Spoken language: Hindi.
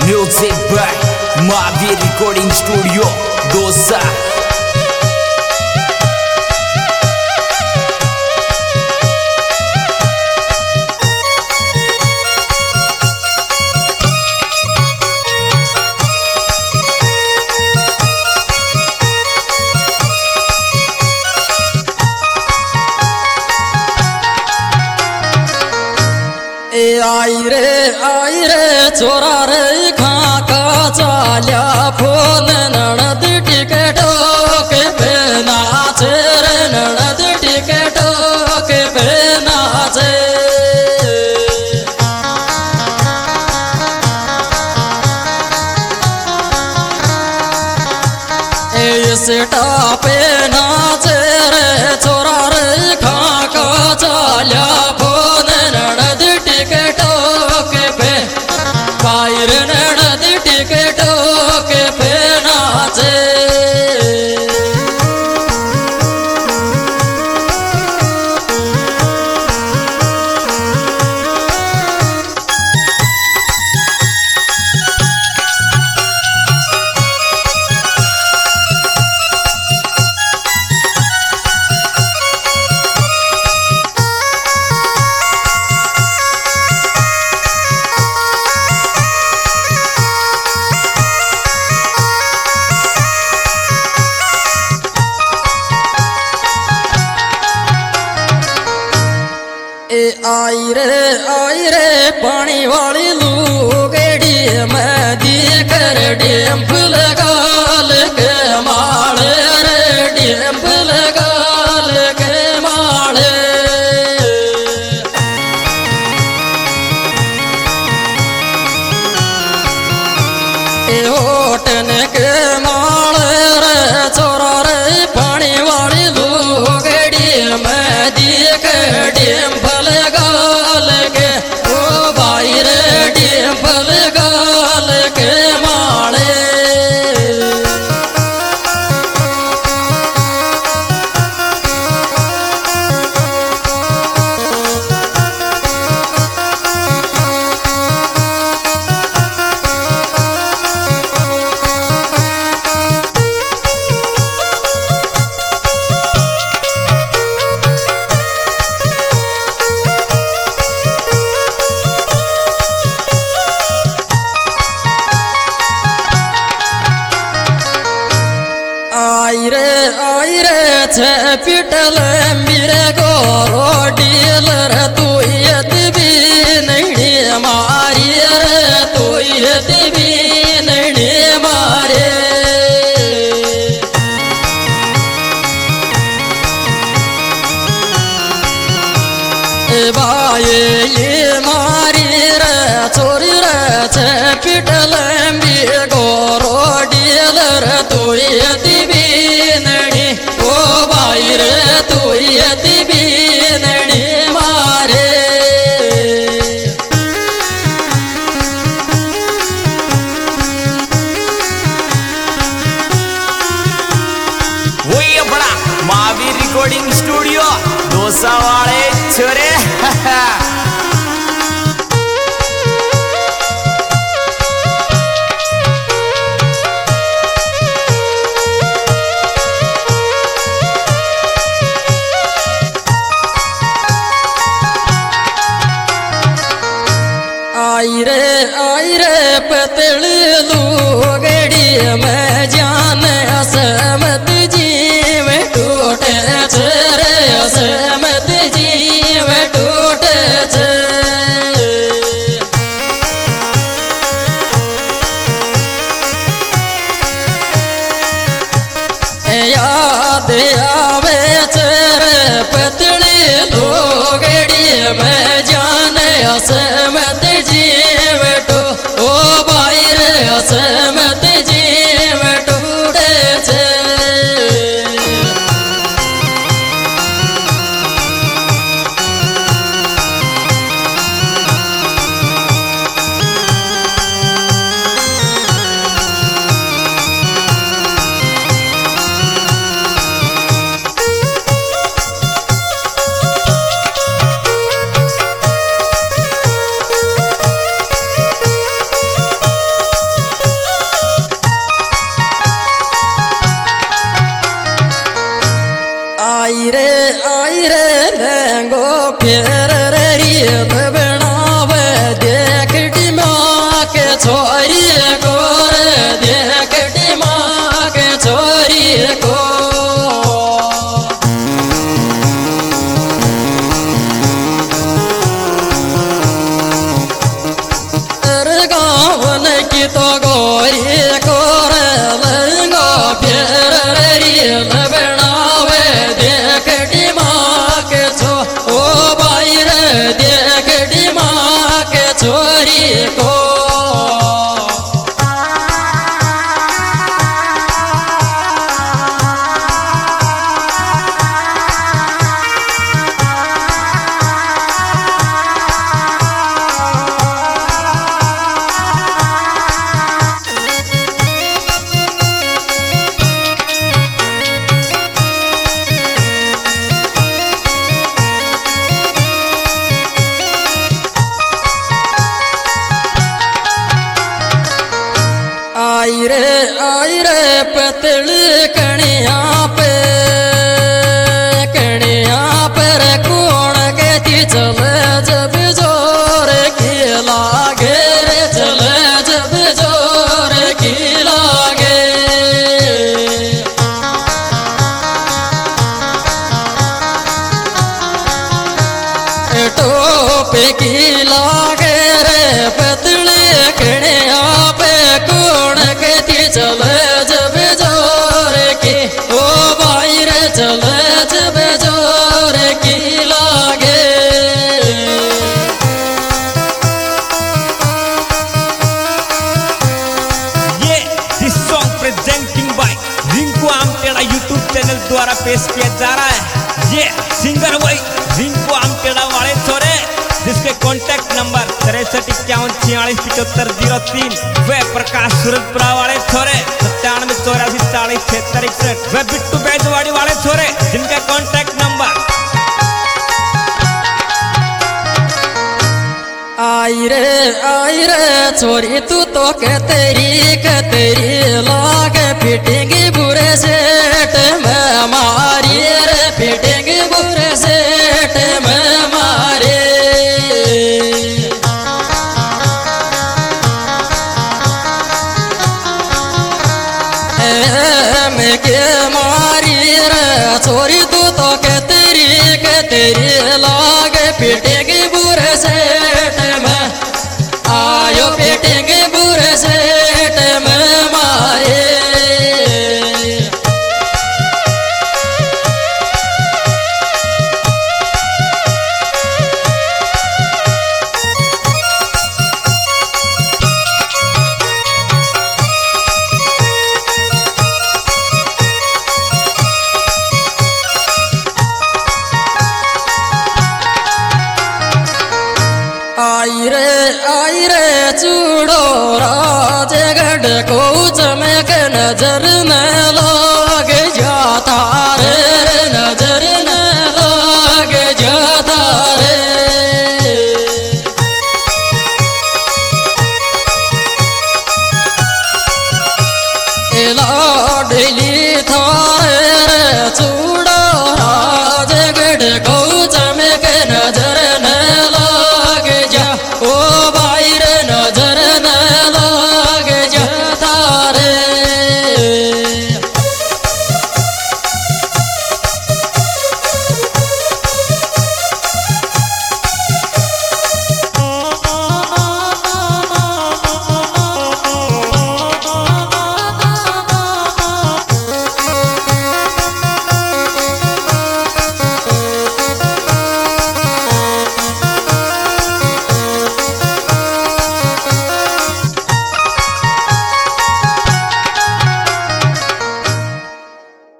Music by Mavi Recording Studio, Dosa. आई रे चोरा रे खाका चाल्या फोन ननद टिकटो के पे नाचे रे ननद टिकटो के पे नाचे सेटा पे नाचे रे चोरा रे खाका चाल्या फोन ननद टिकटो के पे बाहर ननद टिकटो के पे नाचे आई रे पानी वाली लूगड़ी मैं कर डेम्प लगाल के माले रे डेम्प लगाल के माले होटन के माले रे चोरा रे पानी वाली लूगड़ी मैं कर डेम्प लगाल के ओ भाई रे डेम्प लगाल के माले आई रे छे पिटल मेरे गोरो डीलर तू भी नहीं मारी रे तू भी नहीं मारे भाई ये मारी रे चोरी रे छे पिटल मेरे गोरो डीलर तू भी नहीं ओ भाई रे तू भी नहीं मारे वही अपना मावी रिकॉर्डिंग स्टूडियो दोसा वाले छोरे आई रे पतली लूगड़ी मैं जान असमत जीव टूटे रे असमत जीव टूटे याद आवे रे पतली लूगड़ी मैं जान असमत जीव टू ओ भाई रे असमत जीव टूटे तो गोरी कोर लंगो फेर रील बनावे देख दिमाग छो ओ भाई रे देख दिमाग छोरी को आई रे पतल कणिया पर कौन कहती चल जब जोर की लागे रे चल जब जोर की लागे टोपे की लागे रे पतल कणिया पे कौन कहती चल जब जोर की ओ भाई रे चल जब जोर की लागे ये this song presenting by Rinku Amtera YouTube channel द्वारा पेश किया जा रहा है। ये सिंगर वही रिंकू आमटेड़ा वाले छोरे जिसके कॉन्टैक्ट नंबर 6351467503 वे प्रकाश सूरजपुरा वाले छोरे 9784407661 वे बिट्टू बैजवाड़ी वाले छोरे जिनका कॉन्टैक्ट नंबर आई रे छोरी तू तो कतरी लागे फिटिंग बुरे सेट में मारी रे फिटिंग बुरे सेट में मारे में के मारी रे छोरी तू तो कतरी लागे फिटिंग बुरे सेट में आयो फिटिंग बुरे सेट में मारे आई रे चूड़ो राजगढ़ को चमक नजर में लो